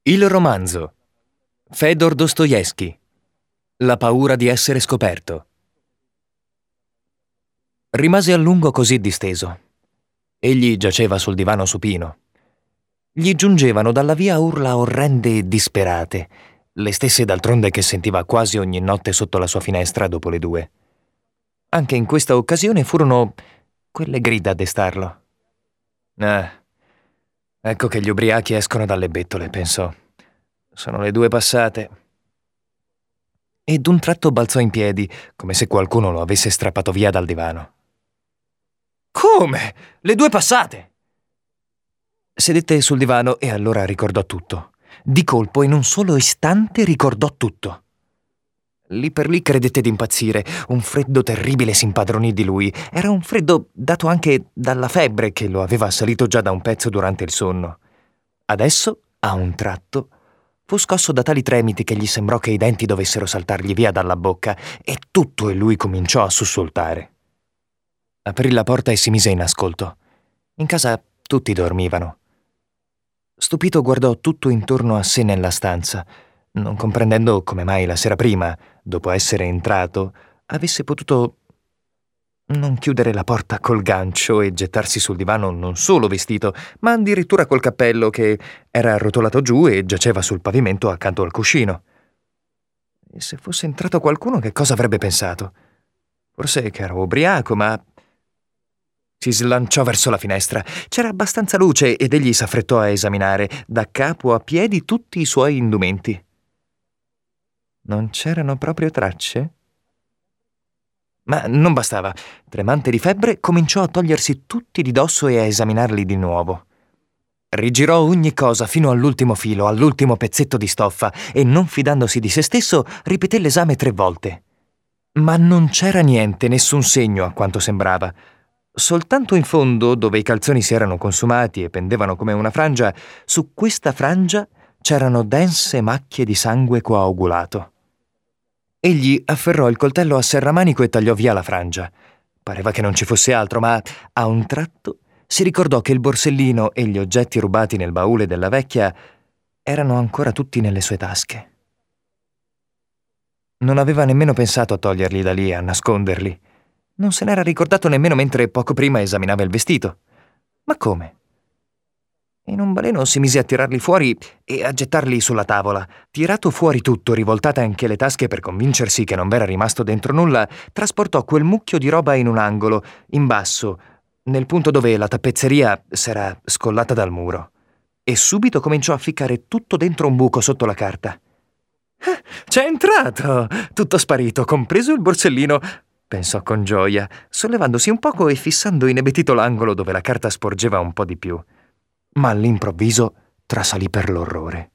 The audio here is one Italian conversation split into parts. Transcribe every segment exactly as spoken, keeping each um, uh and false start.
Il romanzo. Fedor Dostoevskij. La paura di essere scoperto. Rimase a lungo così disteso. Egli giaceva sul divano supino. Gli giungevano dalla via urla orrende e disperate, le stesse d'altronde che sentiva quasi ogni notte sotto la sua finestra dopo le due. Anche in questa occasione furono quelle grida a destarlo. Ah, ecco che gli ubriachi escono dalle bettole, pensò. Sono le due passate. E d'un tratto balzò in piedi, come se qualcuno lo avesse strappato via dal divano. Come? Le due passate? Sedette sul divano e allora ricordò tutto. Di colpo, in un solo istante, ricordò tutto. Lì per lì credette di impazzire. Un freddo terribile si impadronì di lui. Era un freddo dato anche dalla febbre che lo aveva assalito già da un pezzo durante il sonno. Adesso, a un tratto, fu scosso da tali tremiti che gli sembrò che i denti dovessero saltargli via dalla bocca e tutto in lui cominciò a sussultare. Aprì la porta e si mise in ascolto. In casa tutti dormivano. Stupito guardò tutto intorno a sé nella stanza, non comprendendo come mai la sera prima, dopo essere entrato, avesse potuto non chiudere la porta col gancio e gettarsi sul divano non solo vestito, ma addirittura col cappello che era arrotolato giù e giaceva sul pavimento accanto al cuscino. E se fosse entrato qualcuno, che cosa avrebbe pensato? Forse che ero ubriaco, ma... Si slanciò verso la finestra. C'era abbastanza luce ed egli s'affrettò a esaminare, da capo a piedi, tutti i suoi indumenti. Non c'erano proprio tracce? Ma non bastava. Tremante di febbre, cominciò a togliersi tutti di dosso e a esaminarli di nuovo. Rigirò ogni cosa fino all'ultimo filo, all'ultimo pezzetto di stoffa, e non fidandosi di se stesso, ripeté l'esame tre volte. Ma non c'era niente, nessun segno, a quanto sembrava. Soltanto in fondo, dove i calzoni si erano consumati e pendevano come una frangia, su questa frangia c'erano dense macchie di sangue coagulato. Egli afferrò il coltello a serramanico e tagliò via la frangia. Pareva che non ci fosse altro, ma a un tratto si ricordò che il borsellino e gli oggetti rubati nel baule della vecchia erano ancora tutti nelle sue tasche. Non aveva nemmeno pensato a toglierli da lì, a nasconderli. Non se n'era ricordato nemmeno mentre poco prima esaminava il vestito. Ma come? In un baleno si mise a tirarli fuori e a gettarli sulla tavola. Tirato fuori tutto, rivoltate anche le tasche per convincersi che non v'era rimasto dentro nulla, trasportò quel mucchio di roba in un angolo, in basso, nel punto dove la tappezzeria s'era scollata dal muro. E subito cominciò a ficcare tutto dentro un buco sotto la carta. Eh, c'è entrato! Tutto sparito, compreso il borsellino, pensò con gioia, sollevandosi un poco e fissando inebetito l'angolo dove la carta sporgeva un po' di più. Ma all'improvviso trasalì per l'orrore.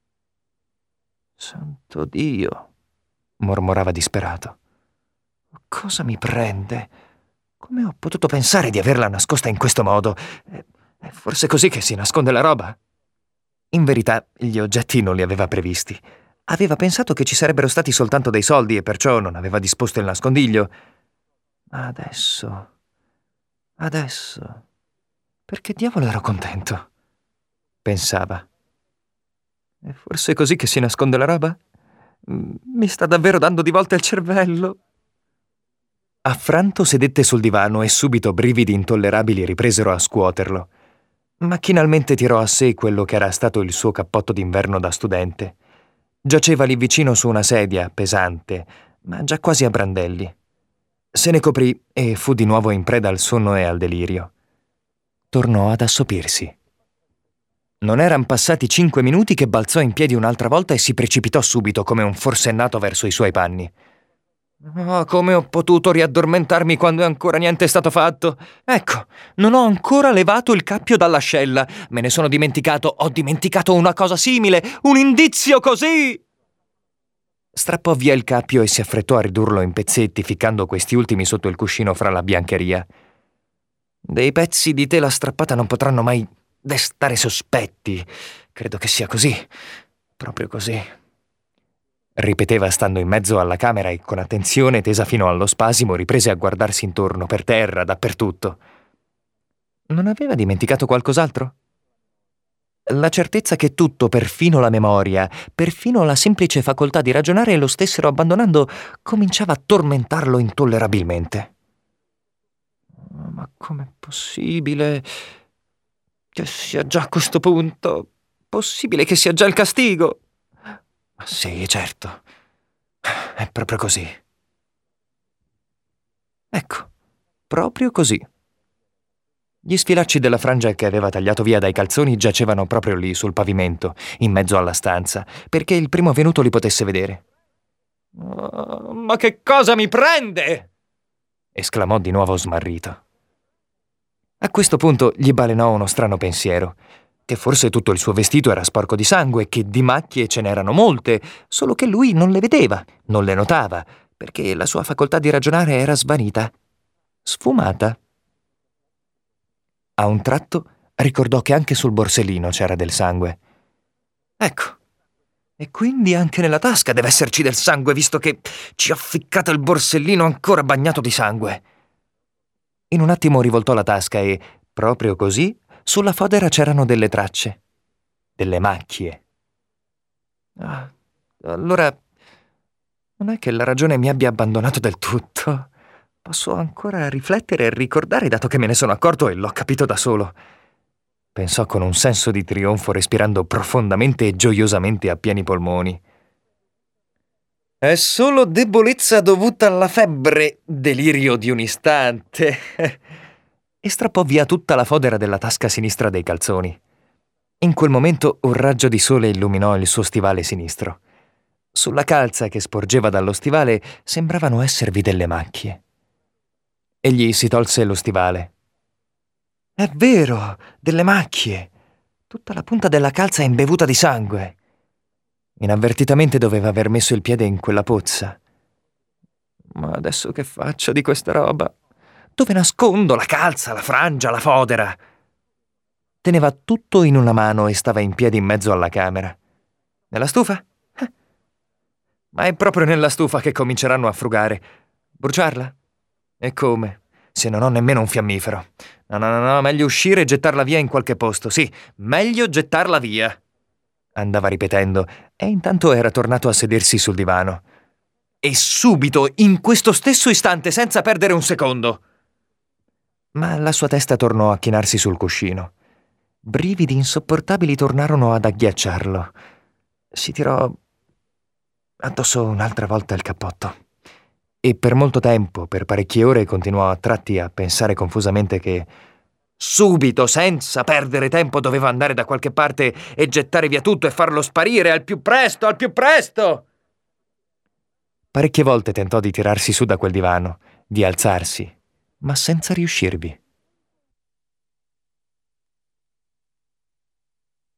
«Santo Dio!» mormorava disperato. «Cosa mi prende? Come ho potuto pensare di averla nascosta in questo modo? È forse così che si nasconde la roba?» In verità, gli oggetti non li aveva previsti. Aveva pensato che ci sarebbero stati soltanto dei soldi e perciò non aveva disposto il nascondiglio. Ma adesso... adesso... perché diavolo ero contento? Pensava. È forse così che si nasconde la roba? Mi sta davvero dando di volte il cervello. Affranto sedette sul divano e subito brividi intollerabili ripresero a scuoterlo. Macchinalmente tirò a sé quello che era stato il suo cappotto d'inverno da studente. Giaceva lì vicino su una sedia, pesante, ma già quasi a brandelli. Se ne coprì e fu di nuovo in preda al sonno e al delirio. Tornò ad assopirsi. Non eran passati cinque minuti che balzò in piedi un'altra volta e si precipitò subito come un forsennato verso i suoi panni. «Oh, come ho potuto riaddormentarmi quando ancora niente è stato fatto? Ecco, non ho ancora levato il cappio dall'ascella. Me ne sono dimenticato, ho dimenticato una cosa simile, un indizio così!» Strappò via il cappio e si affrettò a ridurlo in pezzetti, ficcando questi ultimi sotto il cuscino fra la biancheria. «Dei pezzi di tela strappata non potranno mai destare sospetti. Credo che sia così, proprio così», ripeteva stando in mezzo alla camera e con attenzione tesa fino allo spasimo riprese a guardarsi intorno, per terra, dappertutto. Non aveva dimenticato qualcos'altro? La certezza che tutto, perfino la memoria, perfino la semplice facoltà di ragionare, lo stessero abbandonando, cominciava a tormentarlo intollerabilmente. Ma com'è possibile che sia già a questo punto? Possibile che sia già il castigo? Sì, certo. È proprio così. Ecco, proprio così. Gli sfilacci della frangia che aveva tagliato via dai calzoni giacevano proprio lì, sul pavimento, in mezzo alla stanza, perché il primo venuto li potesse vedere. Oh, ma che cosa mi prende? Esclamò di nuovo smarrito. A questo punto gli balenò uno strano pensiero, che forse tutto il suo vestito era sporco di sangue, che di macchie ce n'erano molte, solo che lui non le vedeva, non le notava, perché la sua facoltà di ragionare era svanita, sfumata. A un tratto ricordò che anche sul borsellino c'era del sangue. Ecco, e quindi anche nella tasca deve esserci del sangue, visto che ci ha ficcato il borsellino ancora bagnato di sangue. In un attimo rivoltò la tasca e, proprio così, sulla fodera c'erano delle tracce, delle macchie. Ah, allora non è che la ragione mi abbia abbandonato del tutto. Posso ancora riflettere e ricordare, dato che me ne sono accorto e l'ho capito da solo. Pensò con un senso di trionfo, respirando profondamente e gioiosamente a pieni polmoni. È solo debolezza dovuta alla febbre, delirio di un istante. E strappò via tutta la fodera della tasca sinistra dei calzoni. In quel momento un raggio di sole illuminò il suo stivale sinistro. Sulla calza che sporgeva dallo stivale sembravano esservi delle macchie. Egli si tolse lo stivale. È vero, delle macchie. Tutta la punta della calza è imbevuta di sangue. Inavvertitamente doveva aver messo il piede in quella pozza. Ma adesso che faccio di questa roba? Dove nascondo la calza, la frangia, la fodera? Teneva tutto in una mano e stava in piedi in mezzo alla camera. Nella stufa? Eh. Ma è proprio nella stufa che cominceranno a frugare. Bruciarla? E come? Se non ho nemmeno un fiammifero. No, no, no, no, meglio uscire e gettarla via in qualche posto. Sì, meglio gettarla via. Andava ripetendo, e intanto era tornato a sedersi sul divano. E subito, in questo stesso istante, senza perdere un secondo. Ma la sua testa tornò a chinarsi sul cuscino. Brividi insopportabili tornarono ad agghiacciarlo. Si tirò addosso un'altra volta il cappotto. E per molto tempo, per parecchie ore, continuò a tratti a pensare confusamente che subito, senza perdere tempo, doveva andare da qualche parte e gettare via tutto e farlo sparire al più presto, al più presto! Parecchie volte tentò di tirarsi su da quel divano, di alzarsi, ma senza riuscirvi.